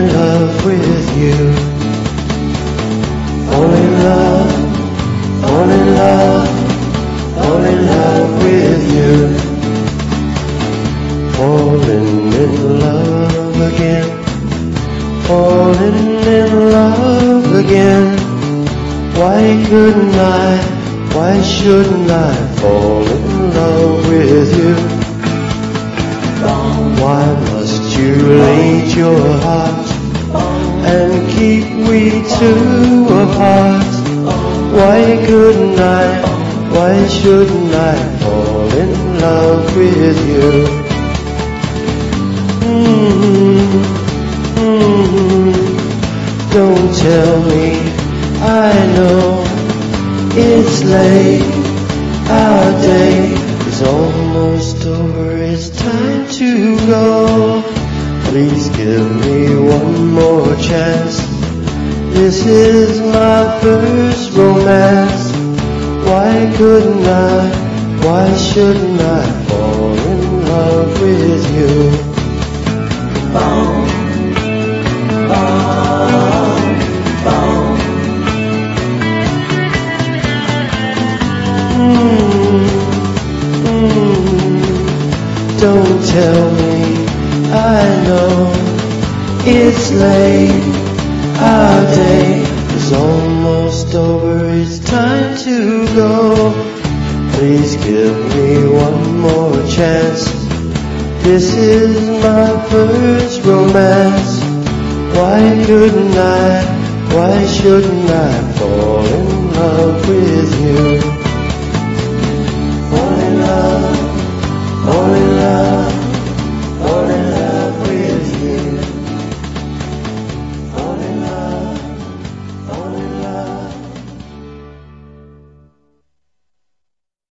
in love with you. Fall in love, fall in love, fall in love with you. Falling in love again, falling in love again. Why couldn't I, why shouldn't I fall in love with you? Why must you lead your heart and keep we two apart? Why couldn't I, why shouldn't I fall in love with you? Don't tell me, I know it's late, our day is almost over, it's time to go. Please give me one more chance, this is my first romance. Why couldn't I, why shouldn't I fall in love with you? Don't tell me, I know it's late, our day is almost over, it's time to go. Please give me one more chance, this is my first romance. Why couldn't I, why shouldn't I fall in love with